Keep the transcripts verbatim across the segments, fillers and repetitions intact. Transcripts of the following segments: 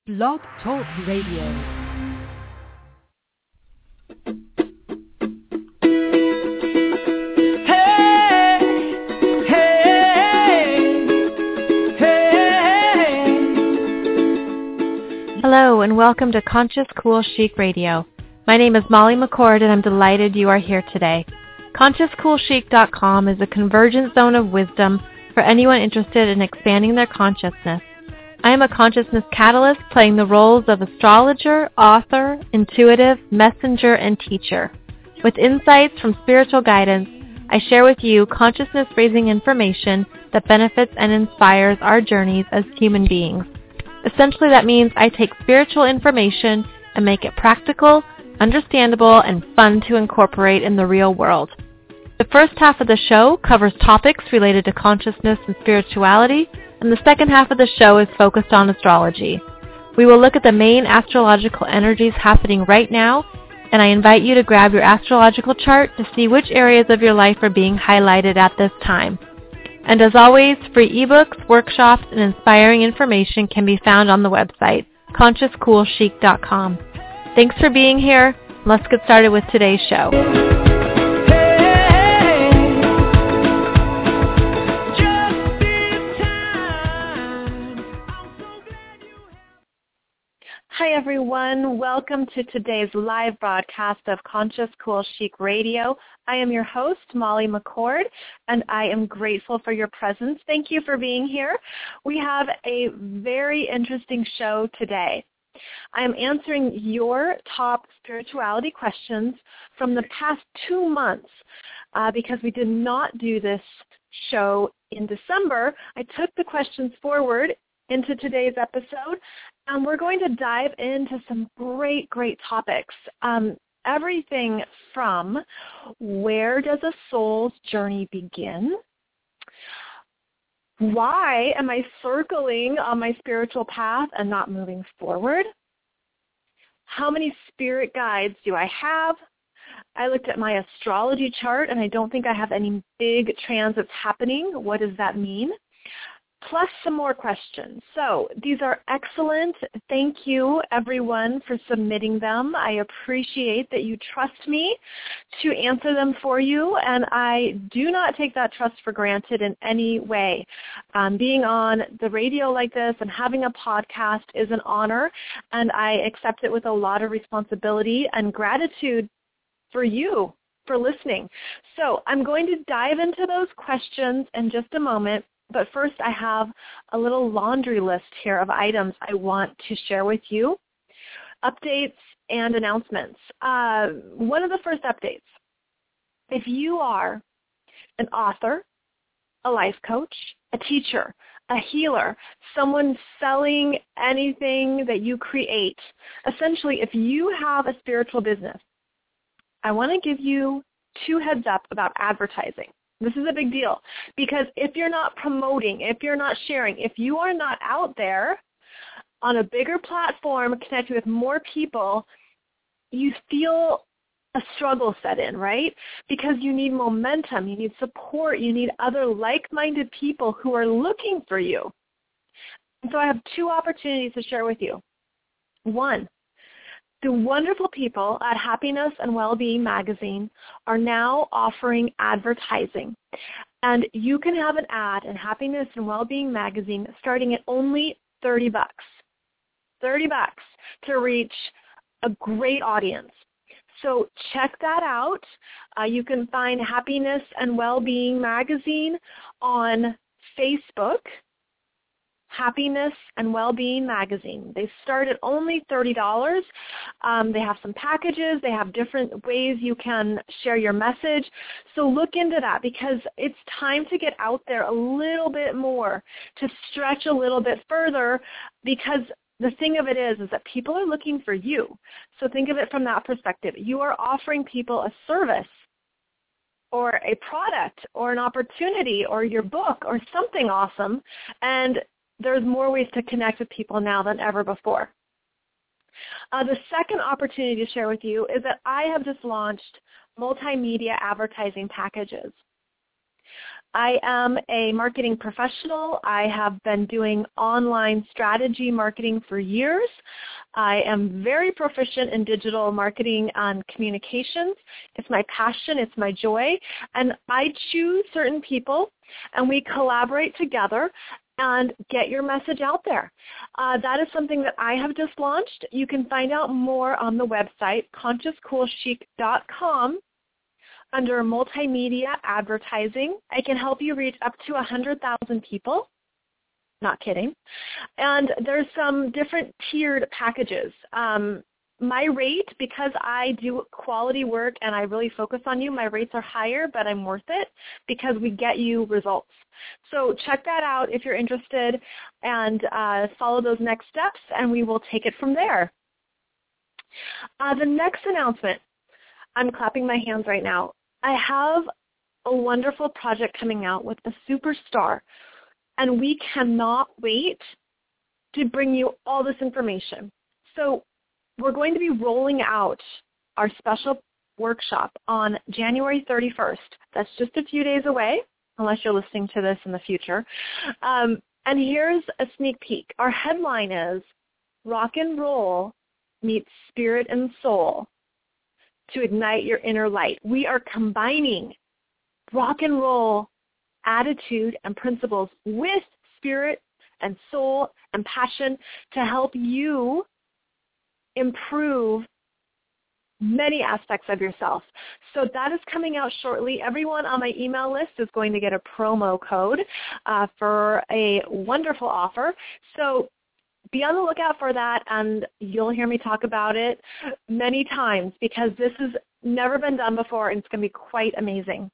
Blog Talk Radio. Hello and welcome to Conscious Cool Chic Radio. My name is Molly McCord and I'm delighted you are here today. Conscious Cool Chic dot com is a convergent zone of wisdom for anyone interested in expanding their consciousness. I am a consciousness catalyst playing the roles of astrologer, author, intuitive, messenger, and teacher. With insights from spiritual guidance, I share with you consciousness-raising information that benefits and inspires our journeys as human beings. Essentially, that means I take spiritual information and make it practical, understandable, and fun to incorporate in the real world. The first half of the show covers topics related to consciousness and spirituality, and the second half of the show is focused on astrology. We will look at the main astrological energies happening right now, and I invite you to grab your astrological chart to see which areas of your life are being highlighted at this time. And as always, free ebooks, workshops, and inspiring information can be found on the website, Conscious Cool Chic dot com. Thanks for being here. Let's get started with today's show. Hi everyone, welcome to today's live broadcast of Conscious Cool Chic Radio. I am your host, Molly McCord, and I am grateful for your presence. Thank you for being here. We have a very interesting show today. I am answering your top spirituality questions from the past two months uh, because we did not do this show in December. I took the questions forward into today's episode, and we're going to dive into some great, great topics. Um, everything from where does a soul's journey begin? Why am I circling on my spiritual path and not moving forward? How many spirit guides do I have? I looked at my astrology chart, and I don't think I have any big transits happening. What does that mean? Plus some more questions. So these are excellent. Thank you, everyone, for submitting them. I appreciate that you trust me to answer them for you, and I do not take that trust for granted in any way. Um, being on the radio like this and having a podcast is an honor, and I accept it with a lot of responsibility and gratitude for you for listening. So I'm going to dive into those questions in just a moment. But first, I have a little laundry list here of items I want to share with you, updates and announcements. Uh, one of the first updates, if you are an author, a life coach, a teacher, a healer, someone selling anything that you create, essentially, if you have a spiritual business, I want to give you two heads up about advertising. This is a big deal because if you're not promoting, if you're not sharing, if you are not out there on a bigger platform connecting with more people, you feel a struggle set in, right? Because you need momentum, you need support, you need other like-minded people who are looking for you. And so I have two opportunities to share with you. One, the wonderful people at Happiness and Wellbeing Magazine are now offering advertising. And you can have an ad in Happiness and Wellbeing Magazine starting at only thirty bucks. thirty bucks to reach a great audience. So check that out. Uh, you can find Happiness and Wellbeing Magazine on Facebook. Happiness and Wellbeing Magazine. They start at only thirty dollars. Um, they have some packages. They have different ways you can share your message. So look into that because it's time to get out there a little bit more, to stretch a little bit further because the thing of it is, is that people are looking for you. So think of it from that perspective. You are offering people a service or a product or an opportunity or your book or something awesome, and there's more ways to connect with people now than ever before. Uh, the second opportunity to share with you is that I have just launched multimedia advertising packages. I am a marketing professional. I have been doing online strategy marketing for years. I am very proficient in digital marketing and communications. It's my passion. It's my joy. And I choose certain people, and we collaborate together and get your message out there. Uh, that is something that I have just launched. You can find out more on the website, conscious cool chic dot com. Under multimedia advertising. I can help you reach up to one hundred thousand people. Not kidding. And there's some different tiered packages. Um, my rate, because I do quality work and I really focus on you, my rates are higher, but I'm worth it because we get you results. So check that out if you're interested, and uh, follow those next steps, and we will take it from there. Uh, the next announcement, I'm clapping my hands right now. I have a wonderful project coming out with a superstar, and we cannot wait to bring you all this information. So we're going to be rolling out our special workshop on January thirty-first. That's just a few days away, unless you're listening to this in the future. Um, and here's a sneak peek. Our headline is Rock and Roll Meets Spirit and Soul to Ignite Your Inner Light. We are combining rock and roll attitude and principles with spirit and soul and passion to help you improve many aspects of yourself. So that is coming out shortly. Everyone on my email list is going to get a promo code uh, for a wonderful offer. So be on the lookout for that, and you'll hear me talk about it many times because this has never been done before, and it's going to be quite amazing.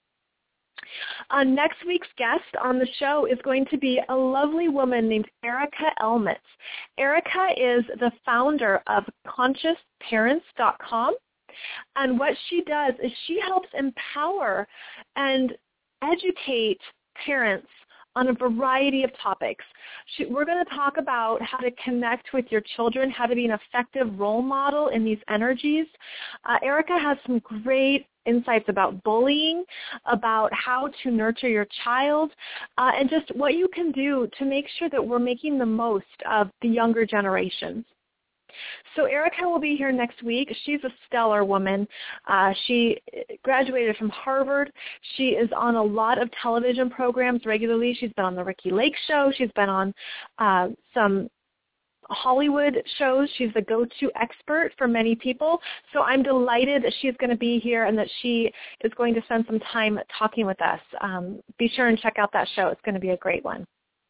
Uh, next week's guest on the show is going to be a lovely woman named Erica Elmitz. Erica is the founder of conscious parents dot com, and what she does is she helps empower and educate parents on a variety of topics. She, we're going to talk about how to connect with your children, how to be an effective role model in these energies. Uh, Erica has some great insights about bullying, about how to nurture your child, uh, and just what you can do to make sure that we're making the most of the younger generations. So Erica will be here next week. She's a stellar woman. Uh, she graduated from Harvard. She is on a lot of television programs regularly. She's been on the Ricky Lake Show. She's been on uh, some Hollywood shows. She's the go-to expert for many people. So I'm delighted that she's going to be here and that she is going to spend some time talking with us. Um, be sure and check out that show. It's going to be a great one.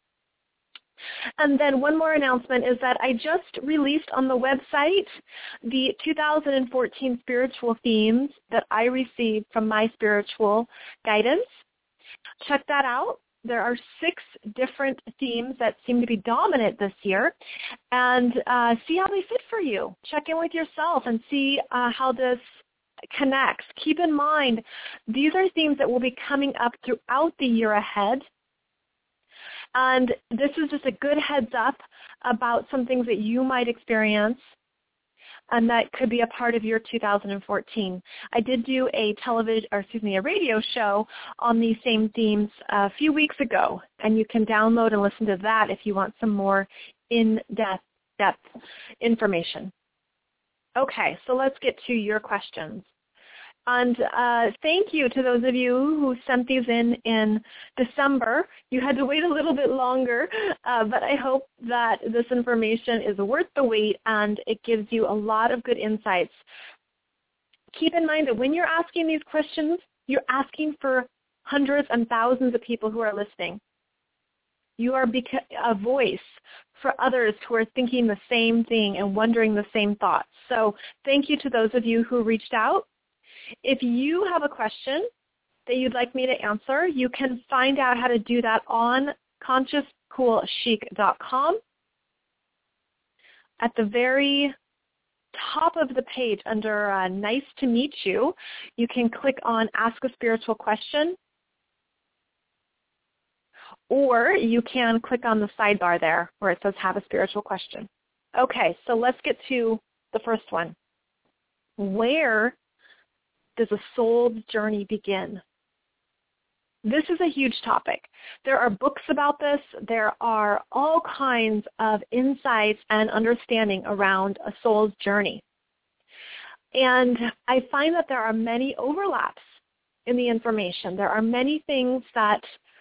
And then one more announcement is that I just released on the website the two thousand fourteen spiritual themes that I received from my spiritual guidance. Check that out. There are six different themes that seem to be dominant this year, and uh, see how they fit for you. Check in with yourself and see uh, how this connects. Keep in mind, these are themes that will be coming up throughout the year ahead. And this is just a good heads up about some things that you might experience and that could be a part of your two thousand fourteen. I did do a television, or excuse me, a radio show on these same themes a few weeks ago, and you can download and listen to that if you want some more in-depth depth information. Okay, so let's get to your questions. And uh, thank you to those of you who sent these in in December. You had to wait a little bit longer, uh, but I hope that this information is worth the wait and it gives you a lot of good insights. Keep in mind that when you're asking these questions, you're asking for hundreds and thousands of people who are listening. You are beca- a voice for others who are thinking the same thing and wondering the same thoughts. So thank you to those of you who reached out. If you have a question that you'd like me to answer, you can find out how to do that on conscious cool chic dot com. At the very top of the page under uh, Nice to Meet You, you can click on Ask a Spiritual Question, or you can click on the sidebar there where it says Have a Spiritual Question. Okay, so let's get to the first one. Where does a soul's journey begin? This is a huge topic. There are books about this. There are all kinds of insights and understanding around a soul's journey. And I find that there are many overlaps in the information. There are many things that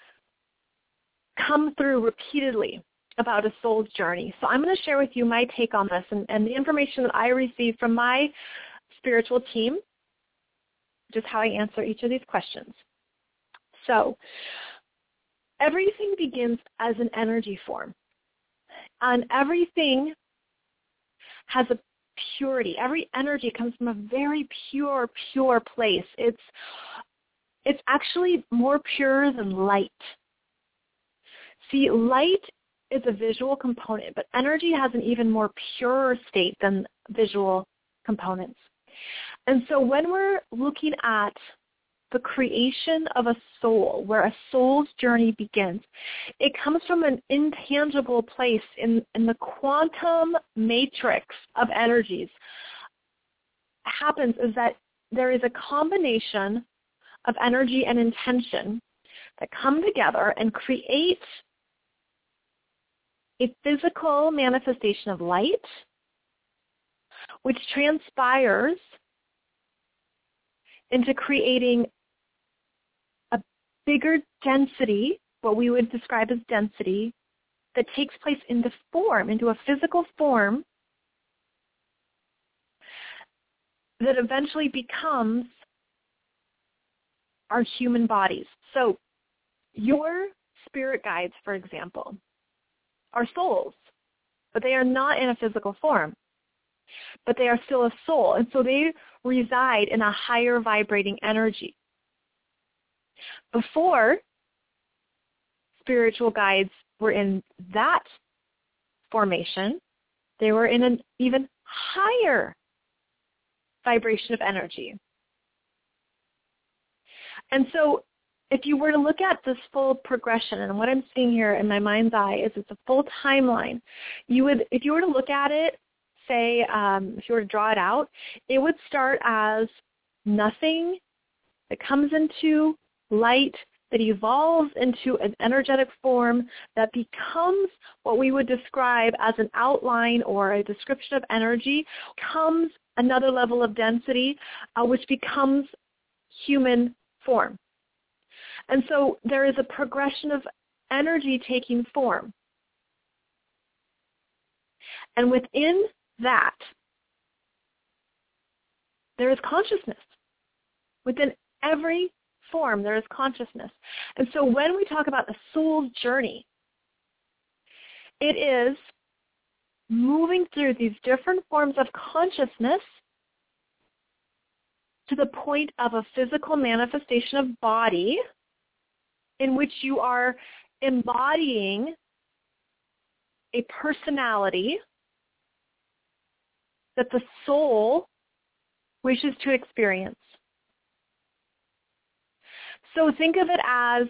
come through repeatedly about a soul's journey. So I'm going to share with you my take on this and, and the information that I received from my spiritual team, just how I answer each of these questions. So everything begins as an energy form, and everything has a purity. Every energy comes from a very pure, pure place. It's it's actually more pure than light. See, light is a visual component, but energy has an even more pure state than visual components. And so when we're looking at the creation of a soul, where a soul's journey begins, it comes from an intangible place in, in the quantum matrix of energies. What happens is that there is a combination of energy and intention that come together and create a physical manifestation of light, which transpires into creating a bigger density, what we would describe as density, that takes place into form, into a physical form that eventually becomes our human bodies. So your spirit guides, for example, are souls, but they are not in a physical form, but they are still a soul, and so they reside in a higher vibrating energy. Before spiritual guides were in that formation, they were in an even higher vibration of energy. And so if you were to look at this full progression, and what I'm seeing here in my mind's eye is it's a full timeline, you would, if you were to look at it, say, um, if you were to draw it out, it would start as nothing that comes into light, that evolves into an energetic form that becomes what we would describe as an outline or a description of energy, comes another level of density, uh, which becomes human form. And so there is a progression of energy taking form. And within that, there is consciousness. Within every form, there is consciousness. And so when we talk about the soul's journey, it is moving through these different forms of consciousness to the point of a physical manifestation of body in which you are embodying a personality that the soul wishes to experience. So think of it as,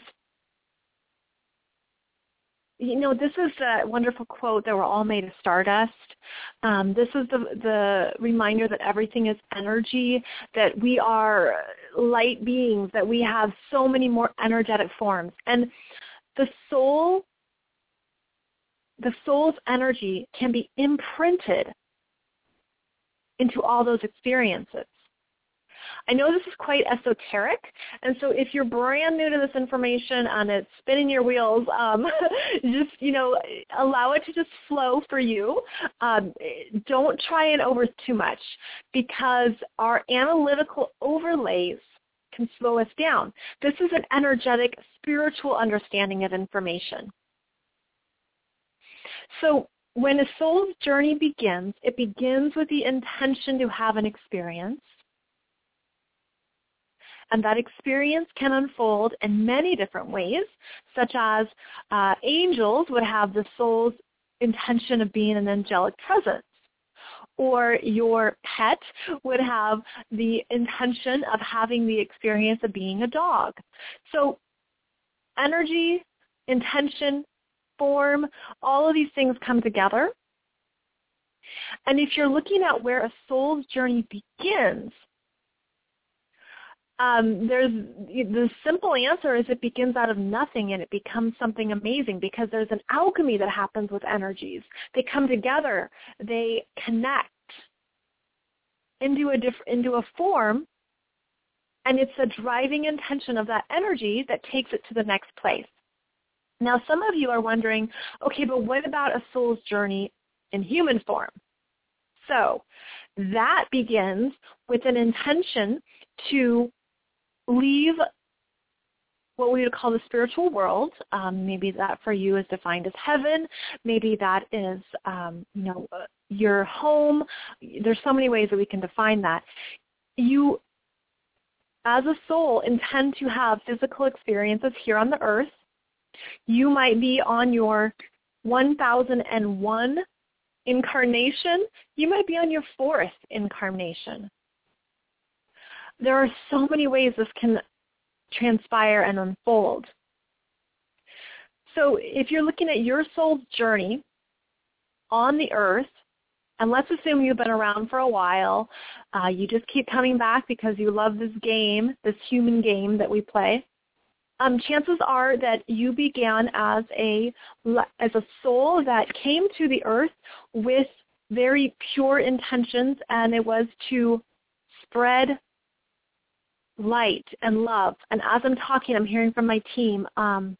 you know, this is a wonderful quote that we're all made of stardust. Um, this is the, the reminder that everything is energy, that we are light beings, that we have so many more energetic forms. And the soul, the soul's energy can be imprinted into all those experiences. I know this is quite esoteric, and so if you're brand new to this information and it's spinning your wheels, um, just, you know, allow it to just flow for you. Um, don't try and over too much, because our analytical overlays can slow us down. This is an energetic, spiritual understanding of information. So when a soul's journey begins, it begins with the intention to have an experience. And that experience can unfold in many different ways, such as uh, angels would have the soul's intention of being an angelic presence, or your pet would have the intention of having the experience of being a dog. So energy, intention, form, all of these things come together. And if you're looking at where a soul's journey begins, Um, there's the simple answer is it begins out of nothing and it becomes something amazing because there's an alchemy that happens with energies. They come together, they connect into a diff- into a form, and it's the driving intention of that energy that takes it to the next place. Now, some of you are wondering, okay, but what about a soul's journey in human form? So that begins with an intention to leave what we would call the spiritual world. Um, maybe that for you is defined as heaven. Maybe that is, um, you know, your home. There's so many ways that we can define that. You, as a soul, intend to have physical experiences here on the earth. You might be on your one thousand one incarnation. You might be on your fourth incarnation. There are so many ways this can transpire and unfold. So if you're looking at your soul's journey on the earth, and let's assume you've been around for a while, uh, you just keep coming back because you love this game, this human game that we play, um, chances are that you began as a, as a soul that came to the earth with very pure intentions, and it was to spread light and love. And as I'm talking, I'm hearing from my team, um,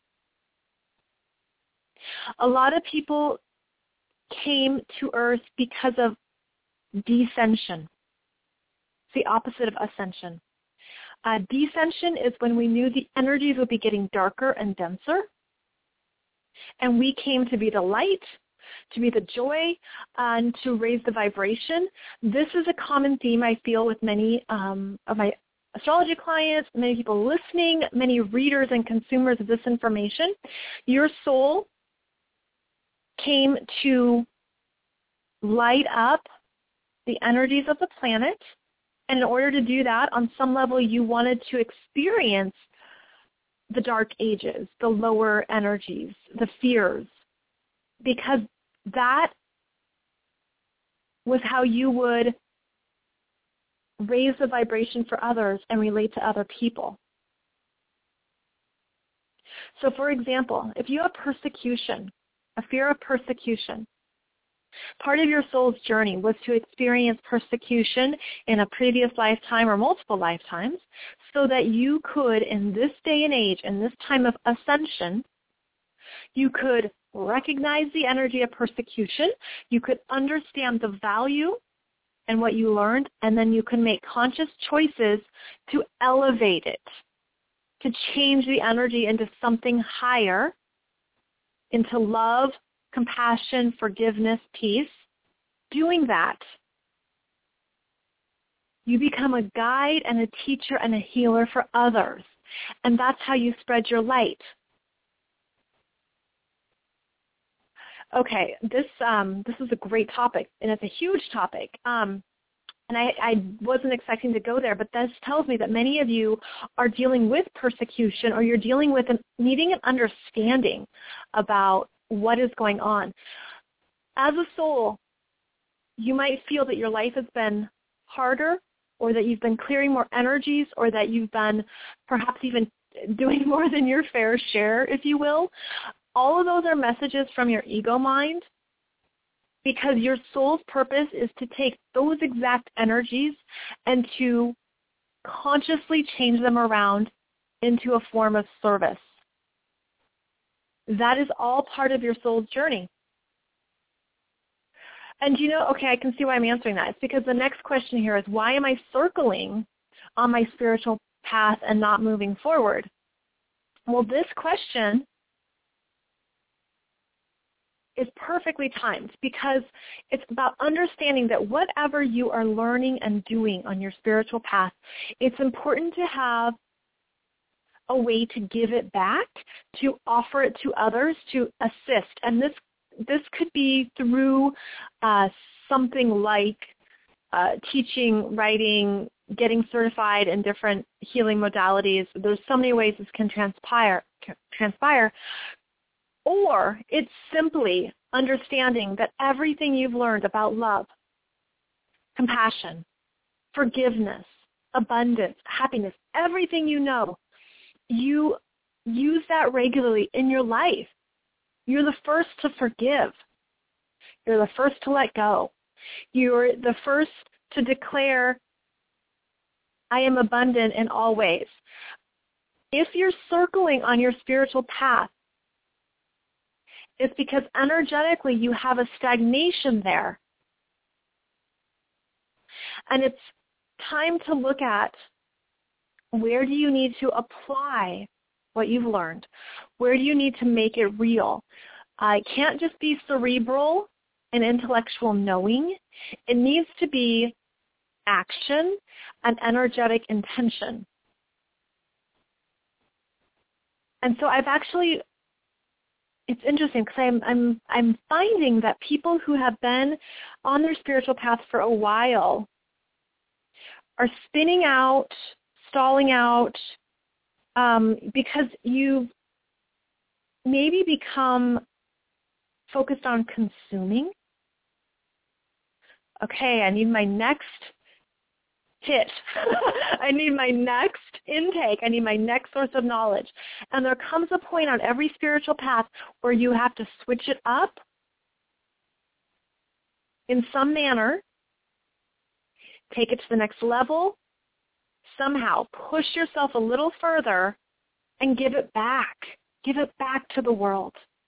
a lot of people came to earth because of descension. It's the opposite of ascension. Uh, descension is when we knew the energies would be getting darker and denser, and we came to be the light, to be the joy, and to raise the vibration. This is a common theme I feel with many um, of my astrology clients, many people listening, many readers and consumers of this information. Your soul came to light up the energies of the planet, and in order to do that, on some level, you wanted to experience the dark ages, the lower energies, the fears, because that was how you would raise the vibration for others and relate to other people. So for example, if you have persecution, a fear of persecution, part of your soul's journey was to experience persecution in a previous lifetime or multiple lifetimes so that you could, in this day and age, in this time of ascension, you could recognize the energy of persecution, you could understand the value and what you learned, and then you can make conscious choices to elevate it, to change the energy into something higher, into love, compassion, forgiveness, peace. Doing that, you become a guide and a teacher and a healer for others, and that's how you spread your light. Okay, this um, this is a great topic, and it's a huge topic. Um, and I, I wasn't expecting to go there, but this tells me that many of you are dealing with persecution, or you're dealing with an, needing an understanding about what is going on. As a soul, you might feel that your life has been harder, or that you've been clearing more energies, or that you've been perhaps even doing more than your fair share, if you will. All of those are messages from your ego mind, because your soul's purpose is to take those exact energies and to consciously change them around into a form of service. That is all part of your soul's journey. And you know, okay, I can see why I'm answering that. It's because the next question here is, why am I circling on my spiritual path and not moving forward? Well, this question is perfectly timed, because it's about understanding that whatever you are learning and doing on your spiritual path, it's important to have a way to give it back, to offer it to others, to assist. And this this could be through uh, something like uh, teaching, writing, getting certified in different healing modalities. There's so many ways this can transpire. transpire. Or it's simply understanding that everything you've learned about love, compassion, forgiveness, abundance, happiness, everything you know, you use that regularly in your life. You're the first to forgive. You're the first to let go. You're the first to declare, I am abundant in all ways. If you're circling on your spiritual path, it's because energetically you have a stagnation there. And it's time to look at, where do you need to apply what you've learned? Where do you need to make it real? Uh, it can't just be cerebral and intellectual knowing. It needs to be action and energetic intention. And so I've actually, it's interesting because I'm, I'm, I'm finding that people who have been on their spiritual path for a while are spinning out, stalling out, um, because you've maybe become focused on consuming. Okay, I need my next hit. I need my next intake. I need my next source of knowledge. And there comes a point on every spiritual path where you have to switch it up in some manner, take it to the next level, somehow push yourself a little further and give it back. Give it back to the world.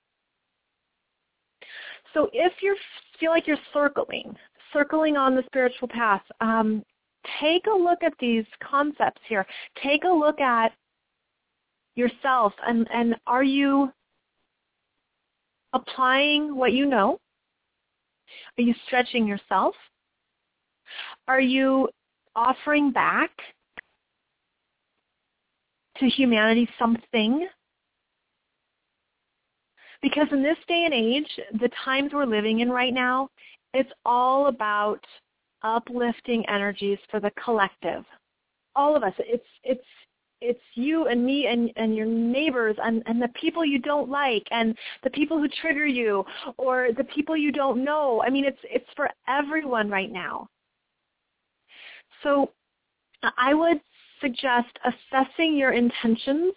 So if you feel like you're circling, circling on the spiritual path, um, take a look at these concepts here. Take a look at yourself, and, and are you applying what you know? Are you stretching yourself? Are you offering back to humanity something? Because in this day and age, the times we're living in right now, it's all about uplifting energies for the collective. All of us. It's it's it's you and me and, and your neighbors and, and the people you don't like and the people who trigger you or the people you don't know. I mean, it's it's for everyone right now. So I would suggest assessing your intentions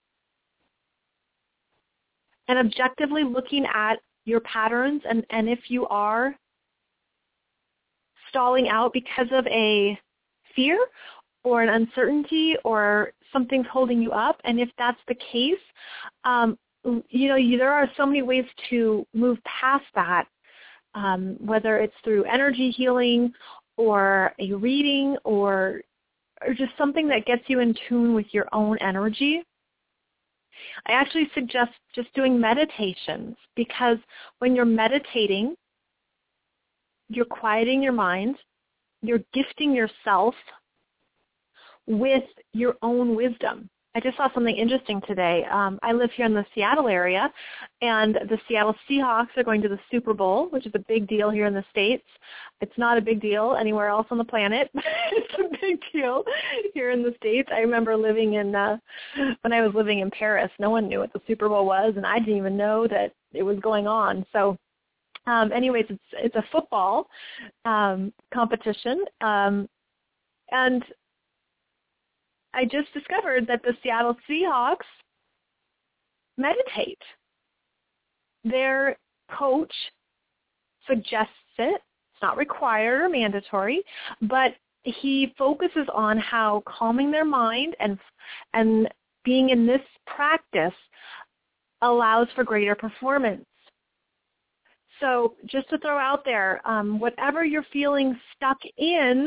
and objectively looking at your patterns, and, and if you are stalling out because of a fear or an uncertainty or something's holding you up, and if that's the case, um, you know, you, there are so many ways to move past that, um, whether it's through energy healing or a reading or, or just something that gets you in tune with your own energy. I actually suggest just doing meditations, because when you're meditating, you're quieting your mind, you're gifting yourself with your own wisdom. I just saw something interesting today. Um, I live here in the Seattle area, and the Seattle Seahawks are going to the Super Bowl, which is a big deal here in the States. It's not a big deal anywhere else on the planet. It's a big deal here in the States. I remember living in, uh, when I was living in Paris, no one knew what the Super Bowl was, and I didn't even know that it was going on. So um, anyways, it's, it's a football um, competition, um, and I just discovered that the Seattle Seahawks meditate. Their coach suggests it. It's not required or mandatory, but he focuses on how calming their mind and and being in this practice allows for greater performance. So just to throw out there, um, whatever you're feeling stuck in,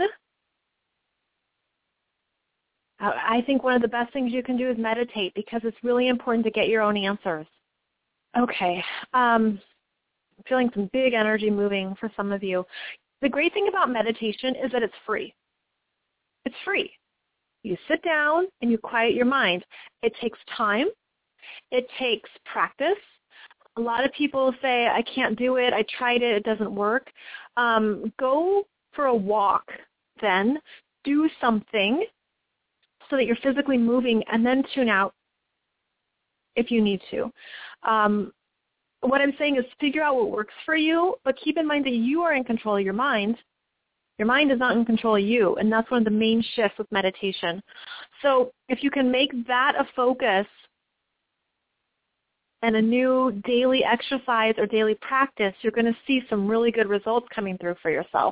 I think one of the best things you can do is meditate, because it's really important to get your own answers. Okay. Um, I'm feeling some big energy moving for some of you. The great thing about meditation is that it's free. It's free. You sit down and you quiet your mind. It takes time. It takes practice. A lot of people say, I can't do it. I tried it. It doesn't work. Um, go for a walk then. Do something so that you're physically moving, and then tune out if you need to. Um, what I'm saying is figure out what works for you, but keep in mind that you are in control of your mind, Your mind is not in control of you, and that's one of the main shifts with meditation. So if you can make that a focus and a new daily exercise or daily practice, you're going to see some really good results coming through for yourself.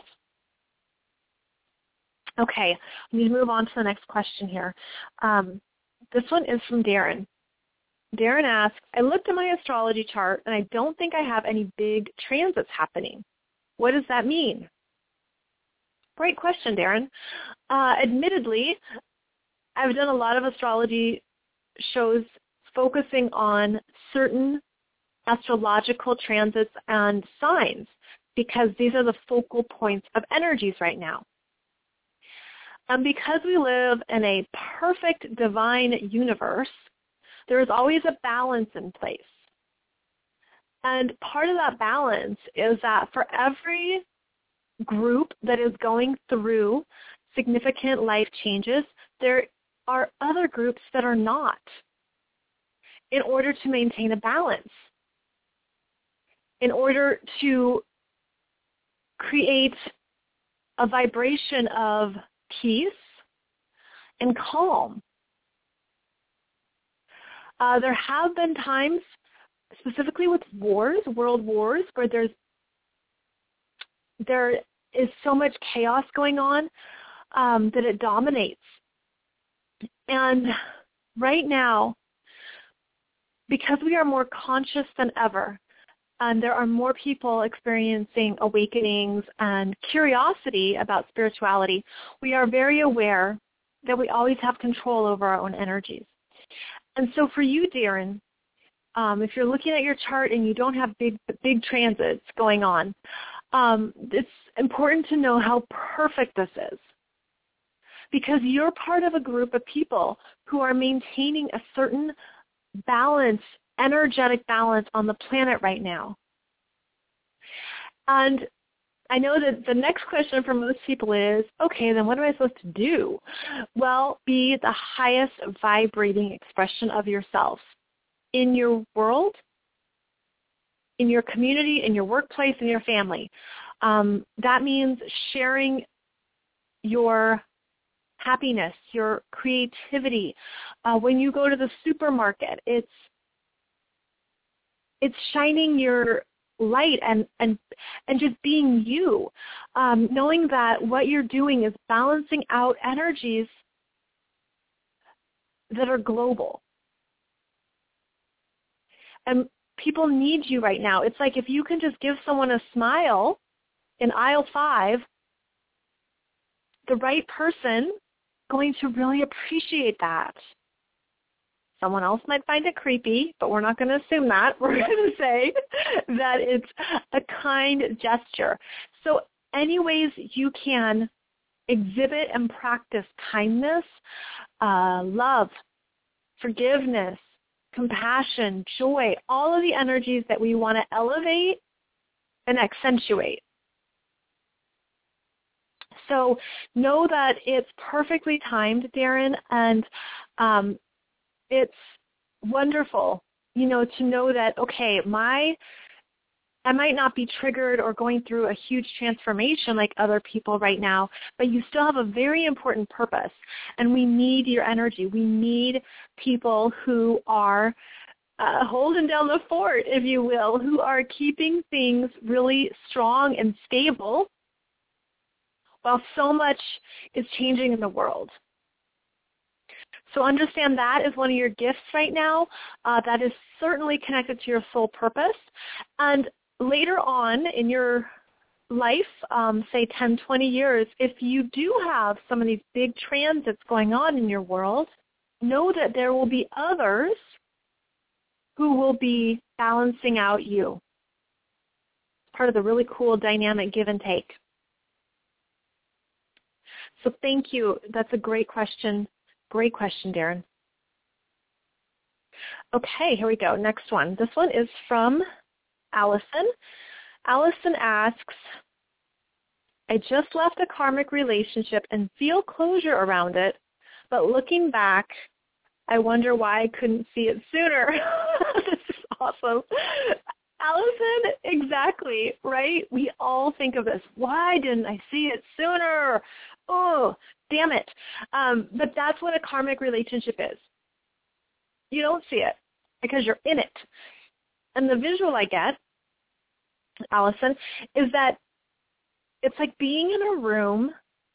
Okay, let me move on to the next question here. Um, this one is from Darren. Darren asks, I looked at my astrology chart, and I don't think I have any big transits happening. What does that mean? Great question, Darren. Uh, admittedly, I've done a lot of astrology shows focusing on certain astrological transits and signs because these are the focal points of energies right now. And because we live in a perfect divine universe, there is always a balance in place. And part of that balance is that for every group that is going through significant life changes, there are other groups that are not, in order to maintain a balance, in order to create a vibration of peace and calm. Uh, there have been times, specifically with wars, world wars, where there's there is so much chaos going on um, that it dominates. And right now, because we are more conscious than ever, and there are more people experiencing awakenings and curiosity about spirituality, we are very aware that we always have control over our own energies. And so for you, Darren, um, if you're looking at your chart and you don't have big, big transits going on, um, it's important to know how perfect this is, because you're part of a group of people who are maintaining a certain balance, energetic balance on the planet right now. And I know that the next question for most people is, okay, then what am I supposed to do? Well, be the highest vibrating expression of yourself in your world, in your community, in your workplace, in your family. Um, that means sharing your happiness, your creativity. Uh, when you go to the supermarket, it's it's shining your light and and and just being you, um, knowing that what you're doing is balancing out energies that are global. And people need you right now. It's like if you can just give someone a smile in aisle five, the right person going to really appreciate that. Someone else might find it creepy, but we're not going to assume that. We're going to say that it's a kind gesture. So any ways you can exhibit and practice kindness, uh, love, forgiveness, compassion, joy, all of the energies that we want to elevate and accentuate. So know that it's perfectly timed, Darren, and um, it's wonderful, you know, to know that, okay, my, I might not be triggered or going through a huge transformation like other people right now, but you still have a very important purpose, and we need your energy. We need people who are uh, holding down the fort, if you will, who are keeping things really strong and stable while so much is changing in the world. So understand that is one of your gifts right now. Uh, that is certainly connected to your soul purpose. And later on in your life, um, say ten, twenty years, if you do have some of these big transits going on in your world, know that there will be others who will be balancing out you. Part of the really cool dynamic give and take. So thank you. That's a great question. Great question, Darren. Okay, here we go. Next one. This one is from Allison. Allison asks, I just left a karmic relationship and feel closure around it, but looking back, I wonder why I couldn't see it sooner. This is awesome. Allison, exactly, right? We all think of this. Why didn't I see it sooner? Oh, damn it. Um, but that's what a karmic relationship is. You don't see it because you're in it. And the visual I get, Allison, is that it's like being in a room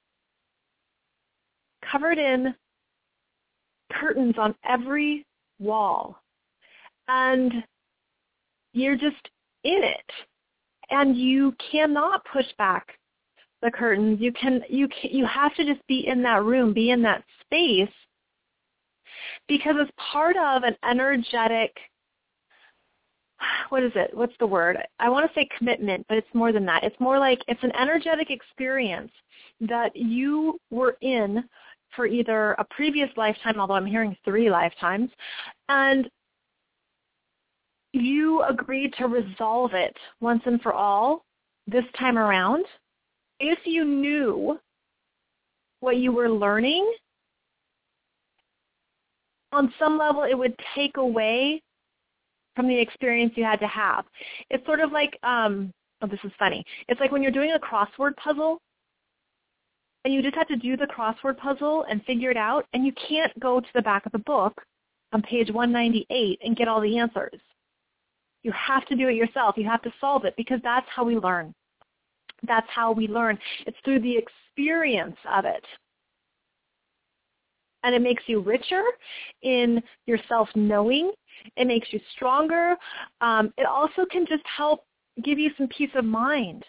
covered in curtains on every wall. And you're just in it. And you cannot push back the curtains. You can you can, you have to just be in that room, be in that space, because it's part of an energetic, what is it? What's the word? I want to say commitment, but it's more than that. It's more like it's an energetic experience that you were in for either a previous lifetime, although I'm hearing three lifetimes, and you agreed to resolve it once and for all this time around. If you knew what you were learning, on some level it would take away from the experience you had to have. It's sort of like, um, oh, this is funny. It's like when you're doing a crossword puzzle, and you just have to do the crossword puzzle and figure it out, and you can't go to the back of the book on page one ninety-eight and get all the answers. You have to do it yourself. You have to solve it, because that's how we learn. That's how we learn. It's through the experience of it. And it makes you richer in your self-knowing. It makes you stronger. Um, it also can just help give you some peace of mind.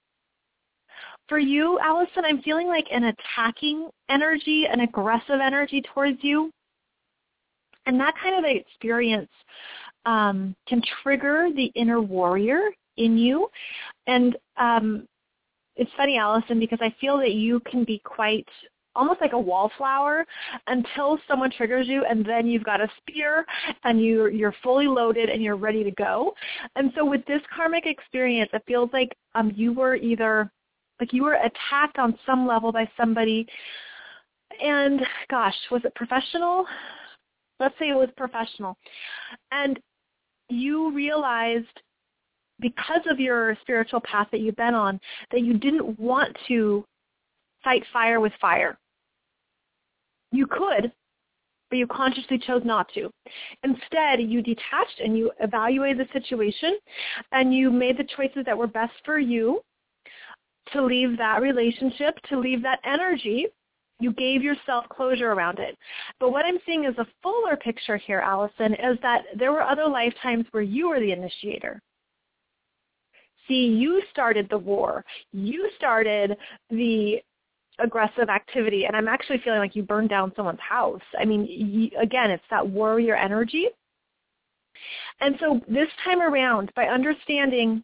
For you, Allison, I'm feeling like an attacking energy, an aggressive energy towards you. And that kind of experience um, can trigger the inner warrior in you. And um, it's funny, Allison, because I feel that you can be quite almost like a wallflower until someone triggers you, and then you've got a spear and you, you're fully loaded and you're ready to go. And so with this karmic experience, it feels like um, you were either, like you were attacked on some level by somebody, and gosh, was it professional? Let's say it was professional. And you realized, because of your spiritual path that you've been on, that you didn't want to fight fire with fire. You could, but you consciously chose not to. Instead, you detached and you evaluated the situation, and you made the choices that were best for you to leave that relationship, to leave that energy. You gave yourself closure around it. But what I'm seeing is a fuller picture here, Allison, is that there were other lifetimes where you were the initiator. See, you started the war. You started the aggressive activity, and I'm actually feeling like you burned down someone's house. I mean, you, again, it's that warrior energy. And so this time around, by understanding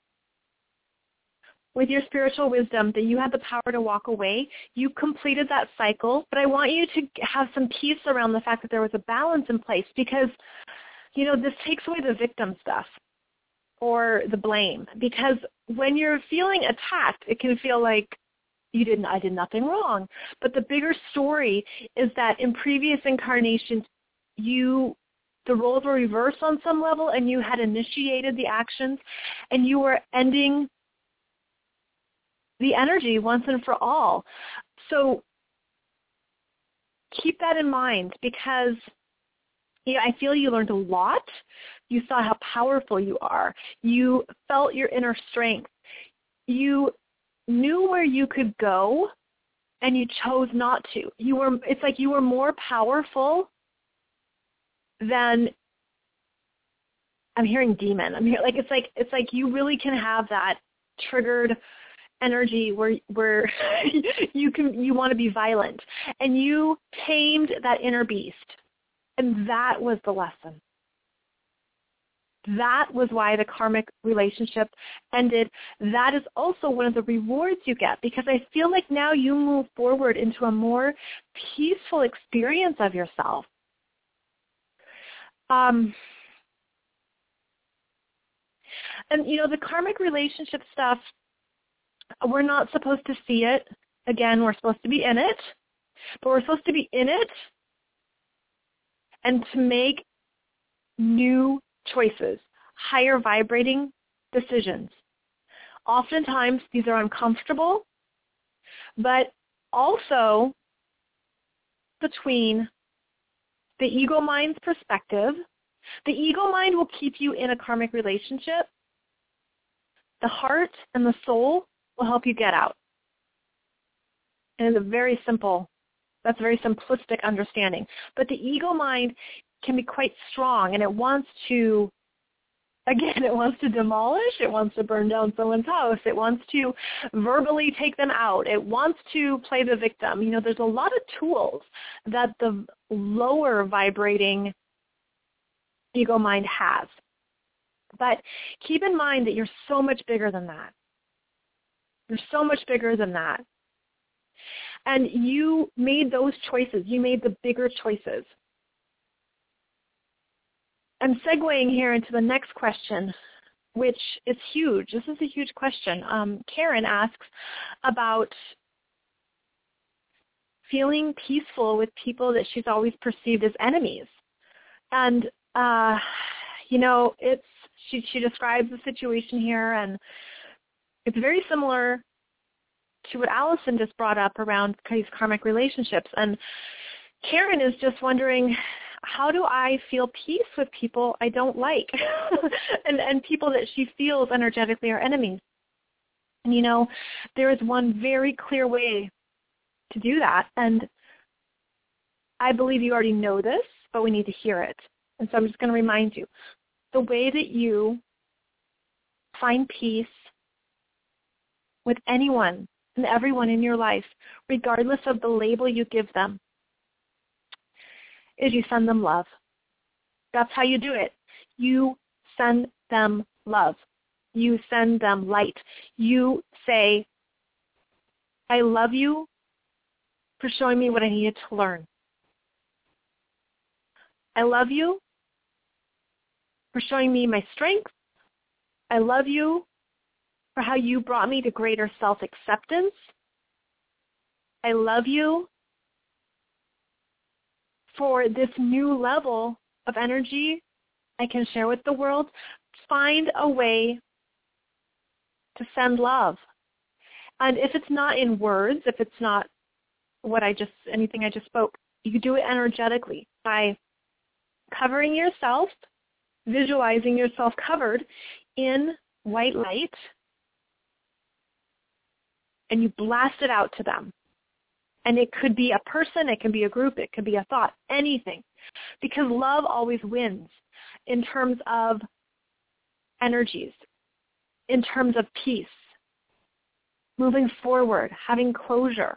with your spiritual wisdom that you had the power to walk away, you completed that cycle. But I want you to have some peace around the fact that there was a balance in place, because, you know, this takes away the victim stuff or the blame. Because when you're feeling attacked, it can feel like you didn't, I did nothing wrong. But the bigger story is that in previous incarnations, you, the roles were reversed on some level, and you had initiated the actions, and you were ending the energy once and for all. So keep that in mind, because you know, I feel you learned a lot. You saw how powerful you are. You felt your inner strength. You knew where you could go, and you chose not to. You were, it's like you were more powerful than, I'm hearing demon. I'm hearing, like, it's like, it's like you really can have that triggered energy where where you can you want to be violent, and you tamed that inner beast, and that was the lesson. That was why the karmic relationship ended. That is also one of the rewards you get, because I feel like now you move forward into a more peaceful experience of yourself. Um, and you know, the karmic relationship stuff, we're not supposed to see it. Again, we're supposed to be in it, but we're supposed to be in it and to make new choices, higher vibrating decisions. Oftentimes, these are uncomfortable, but also between the ego mind's perspective. The ego mind will keep you in a karmic relationship. The heart and the soul will help you get out. And it's a very simple, that's a very simplistic understanding. But the ego mind can be quite strong, and it wants to, again, it wants to demolish, it wants to burn down someone's house, it wants to verbally take them out, it wants to play the victim. You know, there's a lot of tools that the lower vibrating ego mind has. But keep in mind that you're so much bigger than that. You're so much bigger than that. And you made those choices. You made the bigger choices. And segueing here into the next question, which is huge. This is a huge question. Um, Karen asks about feeling peaceful with people that she's always perceived as enemies. And, uh, you know, it's she, she describes the situation here, and it's very similar to what Allison just brought up around these karmic relationships. And Karen is just wondering, how do I feel peace with people I don't like and, and people that she feels energetically are enemies? And, you know, there is one very clear way to do that. And I believe you already know this, but we need to hear it. And so I'm just going to remind you. The way that you find peace with anyone and everyone in your life, regardless of the label you give them, is you send them love. That's how you do it. You send them love. You send them light. You say, I love you for showing me what I needed to learn. I love you for showing me my strength. I love you for how you brought me to greater self-acceptance. I love you for this new level of energy I can share with the world. Find a way to send love. And if it's not in words, if it's not what I just, anything I just spoke, you do it energetically by covering yourself, visualizing yourself covered in white light, and you blast it out to them. And it could be a person, it can be a group, it could be a thought, anything. Because love always wins in terms of energies, in terms of peace, moving forward, having closure.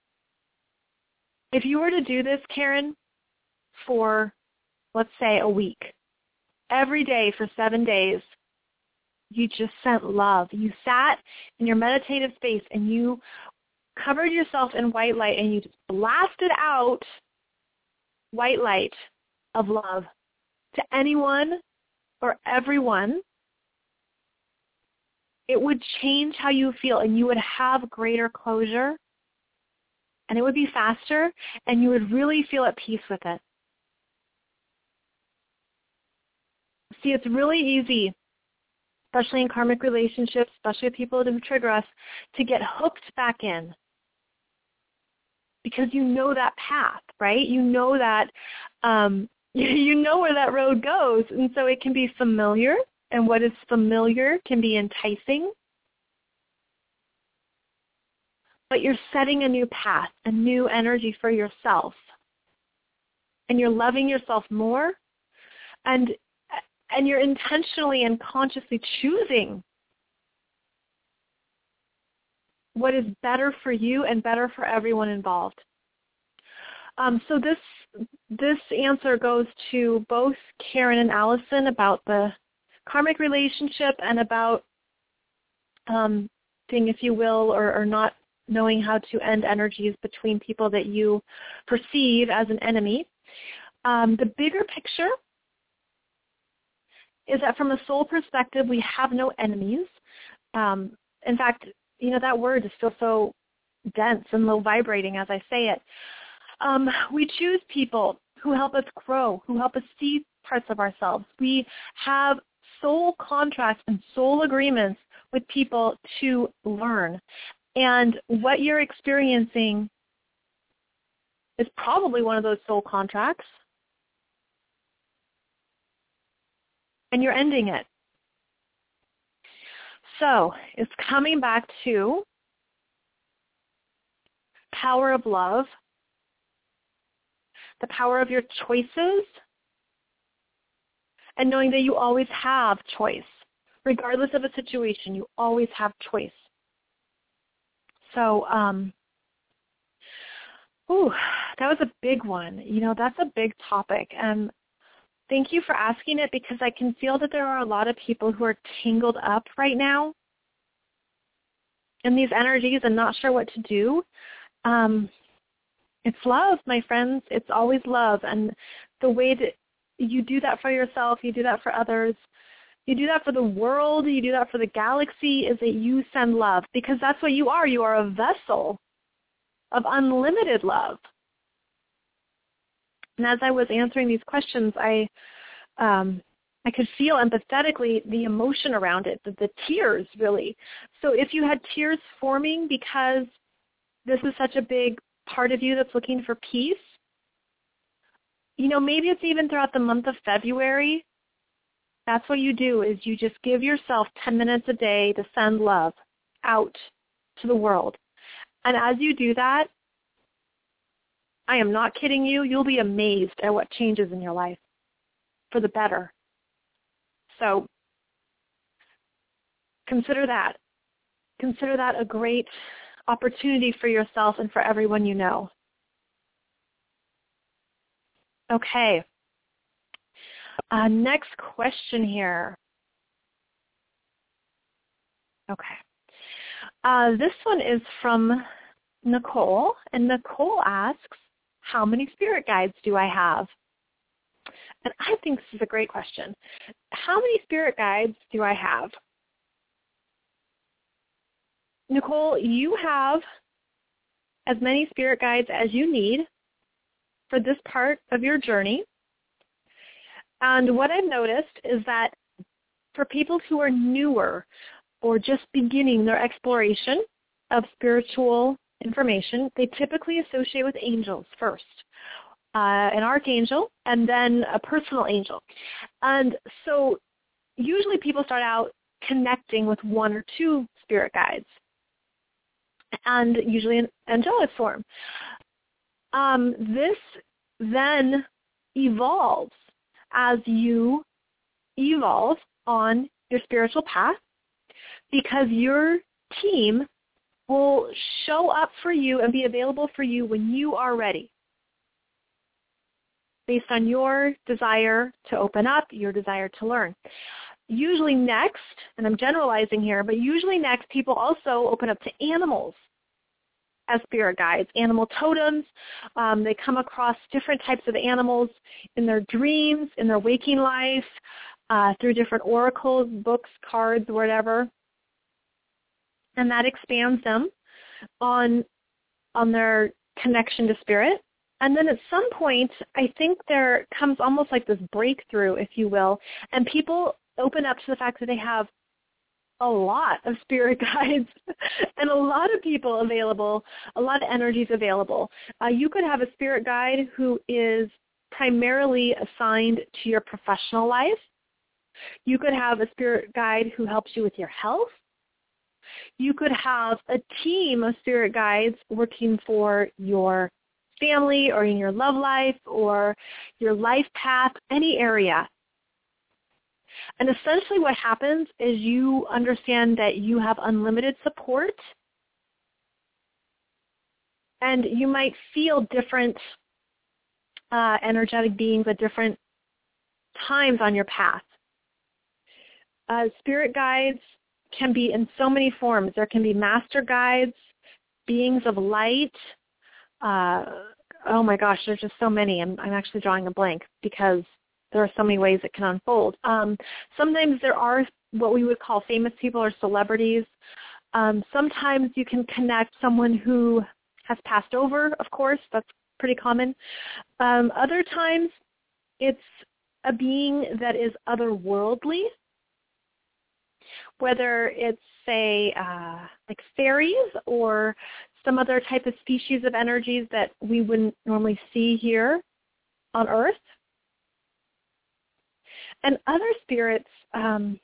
If you were to do this, Karen, for, let's say, a week, every day for seven days, you just sent love. You sat in your meditative space and you covered yourself in white light and you just blasted out white light of love to anyone or everyone. It would change how you feel, and you would have greater closure, and it would be faster, and you would really feel at peace with it. See, it's really easy, especially in karmic relationships, especially with people who trigger us, to get hooked back in. Because you know that path, right? You know that, um, you know where that road goes. And so it can be familiar. And what is familiar can be enticing. But you're setting a new path, a new energy for yourself. And you're loving yourself more. And and you're intentionally and consciously choosing what is better for you and better for everyone involved. Um, so this this answer goes to both Karen and Allison about the karmic relationship and about um, being, if you will, or, or not knowing how to end energies between people that you perceive as an enemy. Um, the bigger picture is that from a soul perspective, we have no enemies. Um, in fact, you know, that word is still so dense and low vibrating as I say it. Um, we choose people who help us grow, who help us see parts of ourselves. We have soul contracts and soul agreements with people to learn. And what you're experiencing is probably one of those soul contracts. And you're ending it. So it's coming back to power of love, the power of your choices, and knowing that you always have choice. Regardless of a situation, you always have choice. So, um, ooh, that was a big one. You know, that's a big topic. And thank you for asking it, because I can feel that there are a lot of people who are tangled up right now in these energies and not sure what to do. Um, it's love, my friends. It's always love. And the way that you do that for yourself, you do that for others, you do that for the world, you do that for the galaxy, is that you send love, because that's what you are. You are a vessel of unlimited love. And as I was answering these questions, I um, I could feel empathetically the emotion around it, the, the tears, really. So if you had tears forming because this is such a big part of you that's looking for peace, you know, maybe it's even throughout the month of February. That's what you do, is you just give yourself ten minutes a day to send love out to the world. And as you do that, I am not kidding you, you'll be amazed at what changes in your life for the better. So consider that. Consider that a great opportunity for yourself and for everyone you know. Okay. Uh, next question here. Okay. Uh, this one is from Nicole, and Nicole asks, how many spirit guides do I have? And I think this is a great question. How many spirit guides do I have? Nicole, you have as many spirit guides as you need for this part of your journey. And what I've noticed is that for people who are newer or just beginning their exploration of spiritual information, they typically associate with angels first, uh, an archangel, and then a personal angel. And so usually people start out connecting with one or two spirit guides, and usually in angelic form. Um, this then evolves as you evolve on your spiritual path, because your team will show up for you and be available for you when you are ready, based on your desire to open up, your desire to learn. Usually next, and I'm generalizing here, but usually next people also open up to animals as spirit guides, animal totems. Um, they come across different types of animals in their dreams, in their waking life, uh, through different oracles, books, cards, whatever. And that expands them on on their connection to spirit. And then at some point, I think there comes almost like this breakthrough, if you will, and people open up to the fact that they have a lot of spirit guides and a lot of people available, a lot of energies available. Uh, you could have a spirit guide who is primarily assigned to your professional life. You could have a spirit guide who helps you with your health. You could have a team of spirit guides working for your family or in your love life or your life path, any area. And essentially what happens is you understand that you have unlimited support, and you might feel different uh, energetic beings at different times on your path. Uh, spirit guides can be in so many forms. There can be master guides, beings of light. Uh, oh my gosh, there's just so many. I'm, I'm actually drawing a blank because there are so many ways it can unfold. Um, sometimes there are what we would call famous people or celebrities. Um, sometimes you can connect someone who has passed over, of course. That's pretty common. Um, other times it's a being that is otherworldly, whether it's, say, uh, like fairies or some other type of species of energies that we wouldn't normally see here on Earth. And other spirits, um,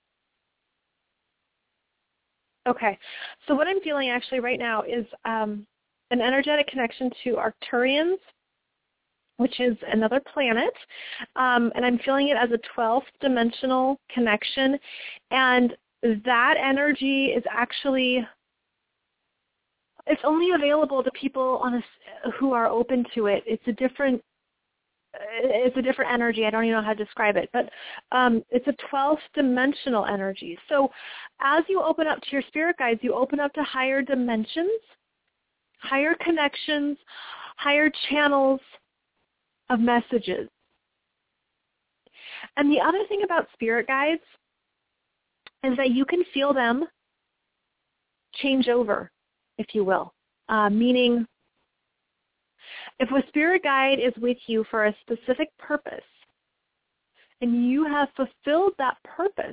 okay, so what I'm feeling actually right now is um, an energetic connection to Arcturians, which is another planet, um, and I'm feeling it as a twelfth dimensional connection, and that energy is actually, it's only available to people on a, who are open to it. It's a different It's a different energy. I don't even know how to describe it, but um, it's a twelfth dimensional energy. So as you open up to your spirit guides, you open up to higher dimensions, higher connections, higher channels of messages. And the other thing about spirit guides is that you can feel them change over, if you will, uh, meaning if a spirit guide is with you for a specific purpose and you have fulfilled that purpose,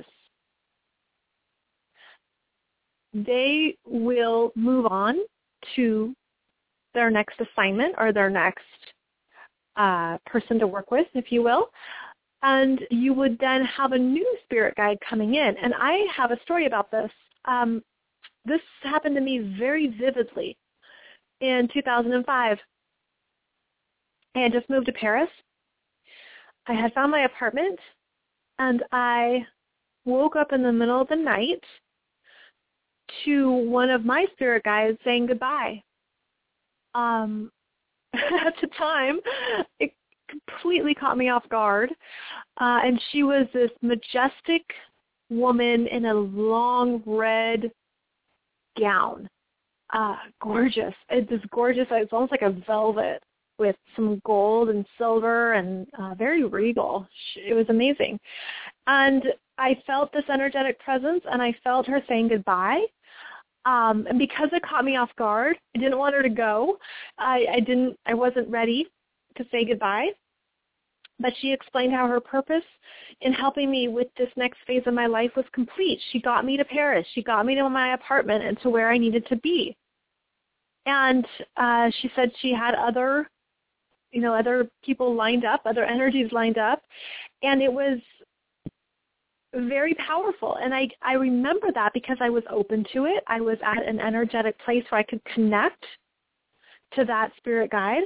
they will move on to their next assignment or their next uh, person to work with, if you will. And you would then have a new spirit guide coming in. And I have a story about this. Um, this happened to me very vividly in two thousand five. I had just moved to Paris. I had found my apartment, and I woke up in the middle of the night to one of my spirit guides saying goodbye. Um, at the time, it completely caught me off guard, uh, and she was this majestic woman in a long red gown, uh, gorgeous. It's this gorgeous, it's almost like a velvet, with some gold and silver and uh, very regal. It was amazing. And I felt this energetic presence, and I felt her saying goodbye. Um, and because it caught me off guard, I didn't want her to go. I, I didn't. I wasn't ready to say goodbye. But she explained how her purpose in helping me with this next phase of my life was complete. She got me to Paris. She got me to my apartment and to where I needed to be. And uh, she said she had other you know, other people lined up, other energies lined up, and it was very powerful. And I, I remember that because I was open to it. I was at an energetic place where I could connect to that spirit guide.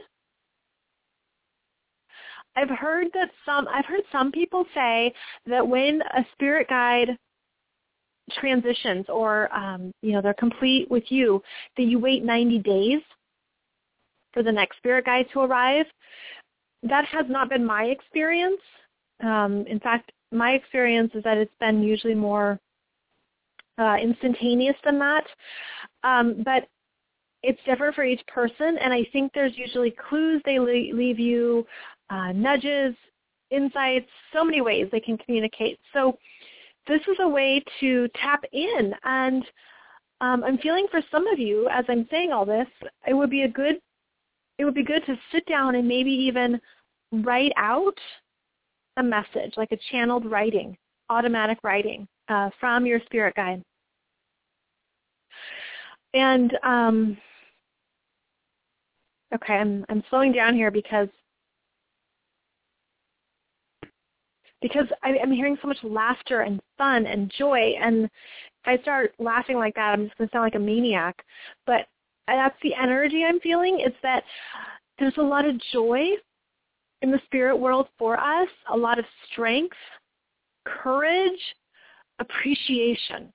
I've heard that some, I've heard some people say that when a spirit guide transitions or, um, you know, they're complete with you, that you wait ninety days for the next spirit guide to arrive. That has not been my experience. Um, in fact, my experience is that it's been usually more uh, instantaneous than that. Um, but it's different for each person, and I think there's usually clues they le- leave you, uh, nudges, insights, so many ways they can communicate. So this is a way to tap in, and um, I'm feeling for some of you, as I'm saying all this, it would be a good It would be good to sit down and maybe even write out a message, like a channeled writing, automatic writing uh, from your spirit guide. And um, okay, I'm I'm slowing down here because because I, I'm hearing so much laughter and fun and joy, and if I start laughing like that, I'm just going to sound like a maniac. But that's the energy I'm feeling. It's that there's a lot of joy in the spirit world for us, a lot of strength, courage, appreciation.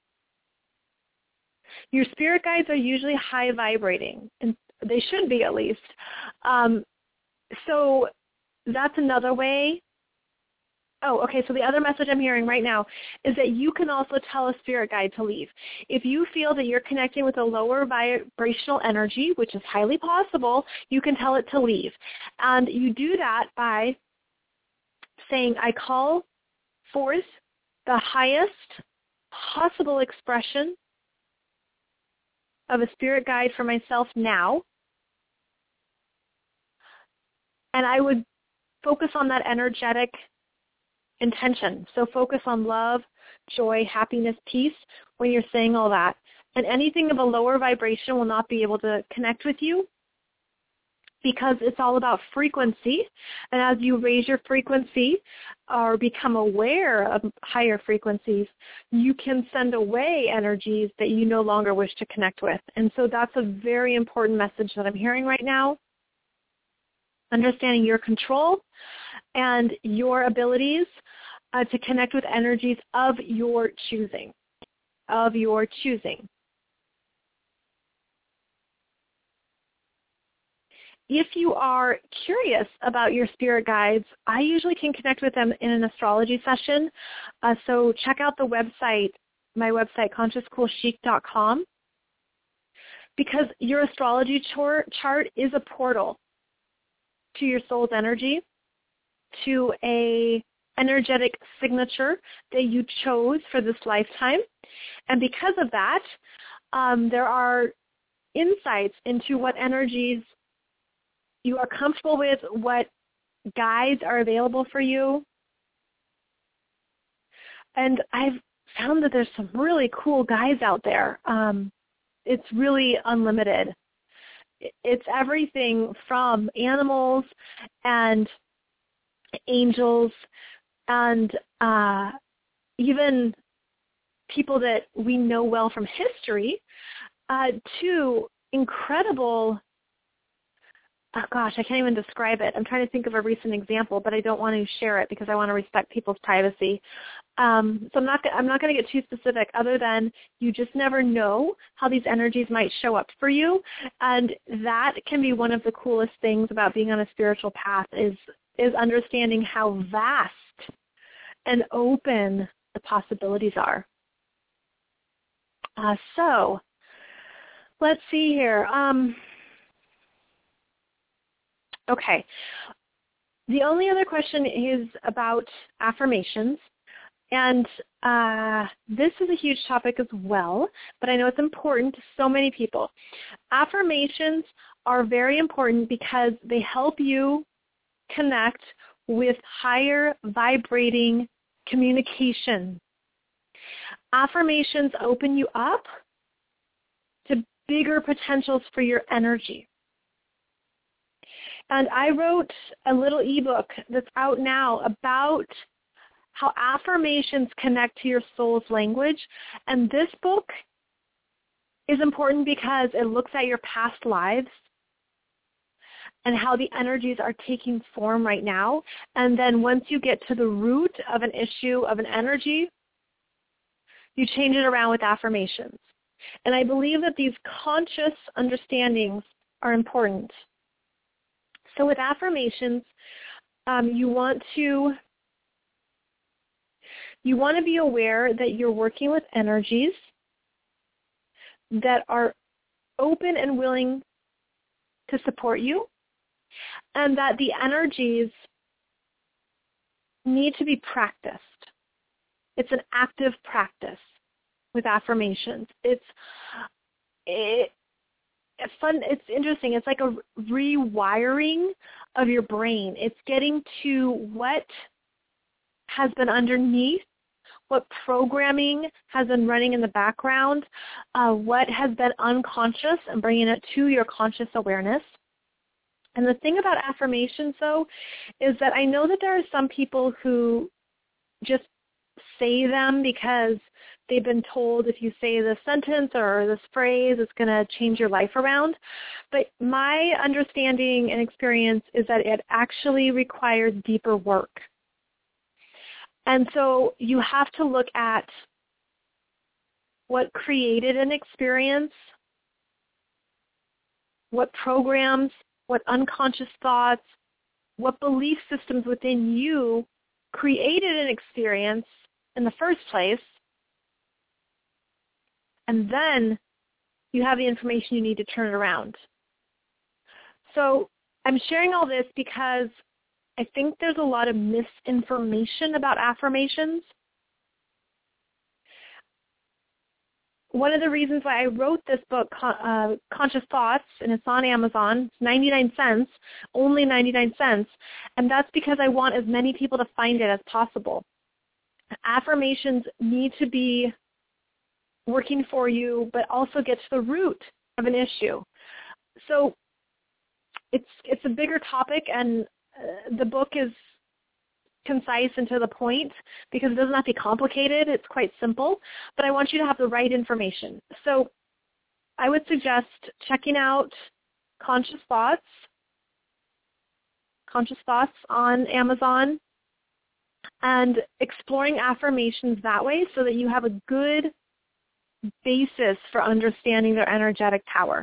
Your spirit guides are usually high vibrating, and they should be at least. Um, so that's another way. Oh, okay, so the other message I'm hearing right now is that you can also tell a spirit guide to leave. If you feel that you're connecting with a lower vibrational energy, which is highly possible, you can tell it to leave. And you do that by saying, I call forth the highest possible expression of a spirit guide for myself now. And I would focus on that energetic intention. So focus on love, joy, happiness, peace when you're saying all that. And anything of a lower vibration will not be able to connect with you, because it's all about frequency. And as you raise your frequency or become aware of higher frequencies, you can send away energies that you no longer wish to connect with. And so that's a very important message that I'm hearing right now. Understanding your control and your abilities uh, to connect with energies of your choosing, of your choosing. If you are curious about your spirit guides, I usually can connect with them in an astrology session. Uh, so check out the website, my website, conscious cool chic dot com, because your astrology chart, chart is a portal to your soul's energy, to a energetic signature that you chose for this lifetime. And because of that, um, there are insights into what energies you are comfortable with, what guides are available for you. And I've found that there's some really cool guides out there. Um, it's really unlimited. It's everything from animals and angels and uh, even people that we know well from history uh, to incredible Oh, gosh, I can't even describe it. I'm trying to think of a recent example, but I don't want to share it because I want to respect people's privacy. Um, so I'm not, I'm not going to get too specific, other than you just never know how these energies might show up for you. And that can be one of the coolest things about being on a spiritual path is, is understanding how vast and open the possibilities are. Uh, so let's see here. Um, Okay. The only other question is about affirmations. And uh, this is a huge topic as well, but I know it's important to so many people. Affirmations are very important because they help you connect with higher vibrating communication. Affirmations open you up to bigger potentials for your energy. And I wrote a little ebook that's out now about how affirmations connect to your soul's language. And this book is important because it looks at your past lives and how the energies are taking form right now. And then once you get to the root of an issue, of an energy, you change it around with affirmations. And I believe that these conscious understandings are important. So with affirmations, um, you want to you want to be aware that you're working with energies that are open and willing to support you, and that the energies need to be practiced. It's an active practice with affirmations. It's it, It's fun. It's interesting. It's like a rewiring of your brain. It's getting to what has been underneath, what programming has been running in the background, uh, what has been unconscious, and bringing it to your conscious awareness. And the thing about affirmations, though, is that I know that there are some people who just say them because they've been told if you say this sentence or this phrase, it's going to change your life around. But my understanding and experience is that it actually requires deeper work. And so you have to look at what created an experience, what programs, what unconscious thoughts, what belief systems within you created an experience in the first place. And then you have the information you need to turn it around. So I'm sharing all this because I think there's a lot of misinformation about affirmations. One of the reasons why I wrote this book, uh, Conscious Thoughts, and it's on Amazon, it's ninety-nine cents, only ninety-nine cents, and that's because I want as many people to find it as possible. Affirmations need to be working for you, but also get to the root of an issue. So it's it's a bigger topic, and uh, the book is concise and to the point because it doesn't have to be complicated. It's quite simple, but I want you to have the right information. So I would suggest checking out Conscious Thoughts, Conscious Thoughts on Amazon, and exploring affirmations that way so that you have a good basis for understanding their energetic power.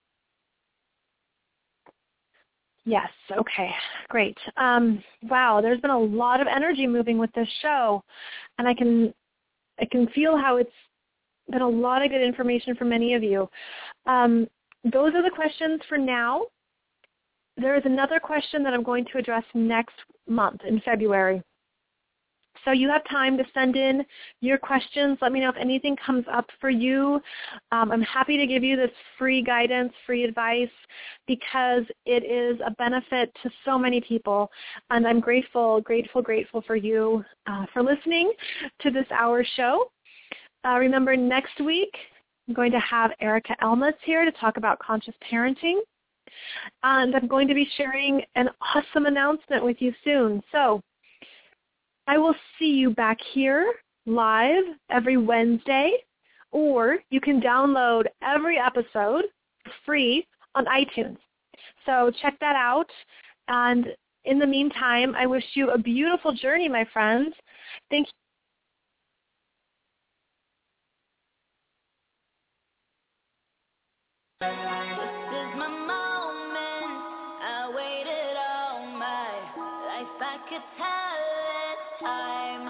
Yes, okay, great. Um, wow, there's been a lot of energy moving with this show, and I can I can feel how it's been a lot of good information for many of you. Um, those are the questions for now. There is another question that I'm going to address next month in February. So you have time to send in your questions. Let me know if anything comes up for you. Um, I'm happy to give you this free guidance, free advice, because it is a benefit to so many people. And I'm grateful, grateful, grateful for you uh, for listening to this hour show. Uh, remember, next week, I'm going to have Erica Elmas here to talk about conscious parenting. And I'm going to be sharing an awesome announcement with you soon. So I will see you back here live every Wednesday, or you can download every episode free on iTunes. So check that out. And in the meantime, I wish you a beautiful journey, my friends. Thank you. This is my moment. I waited all my life. I could tell it time.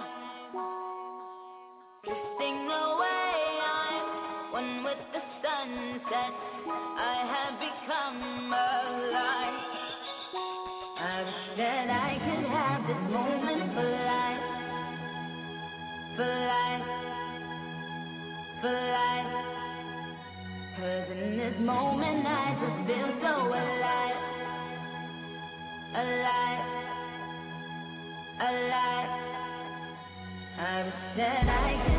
Drifting away, I'm one with the sunset. I have become alive. I wish that I could have this moment for life, for life, for life. Cause in this moment I just feel so alive, alive, alive. I wish that I could